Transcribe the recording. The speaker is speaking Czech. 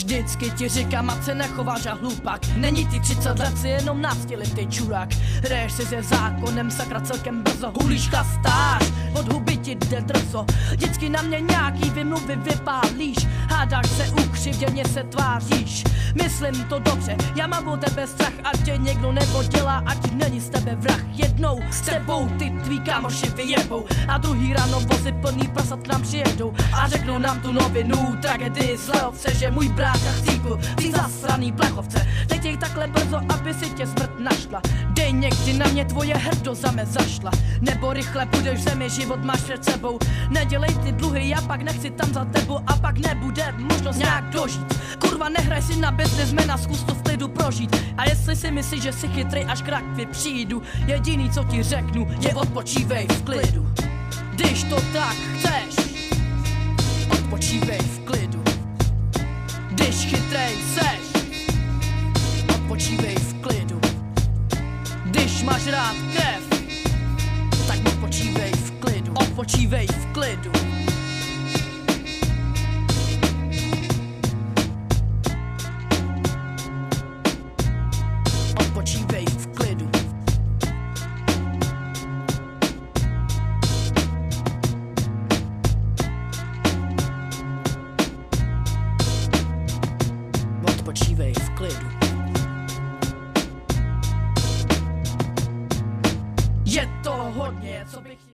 Vždycky ti říkám, ať se nechováš a hlupák. Není ty 30 let, si jenom náctiletý čurák. Hraješ si se zákonem, sakra celkem brzo. Hulíš chlastáš, od huby ti jde drzo. Vždycky na mě nějaký vymluvy vypálíš. Hádáš se, ukřivděně se tváříš. Myslím to dobře, já mám o tebe strach. Ať tě někdo nepodělá, ať není z tebe vrah. Jednou s tebou ty tví kámoši vyjebou. A druhý ráno vozy plný prasat nám přijedou. A řeknou nám tu novinu, tragedii zlehovce, že můj brácha chcípl, ty zasraný plechovce. Nechtěj takhle brzo, aby si tě smrt našla. Dej někdy na mě tvoje hrdo za me zašla. Nebo rychle budeš v zemi, život máš před sebou. Nedělej ty dluhy, já pak nechci tam za tebou. A pak nebude možnost nějak dožít. Kurva, nehraj si na businessmana, zkus to v klidu prožít. A jestli si myslíš, že jsi chytrej, až k rakvi přijdu, jediný co ti řeknu, je odpočívej v klidu. Když to tak chceš, odpočívej v klidu. Když chytrej